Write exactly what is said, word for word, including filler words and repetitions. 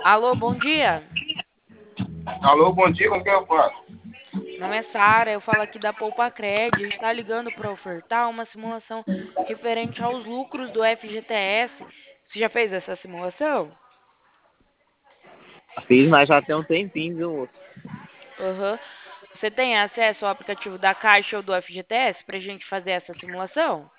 Alô, bom dia. Alô, bom dia, com quem eu falo? Meu nome é Sara, eu falo aqui da Poupa Cred. A gente está ligando para ofertar uma simulação referente aos lucros do F G T S. Você já fez essa simulação? Fiz, mas já tem um tempinho, viu, moço? Aham. Você tem acesso ao aplicativo da Caixa ou do F G T S para a gente fazer essa simulação?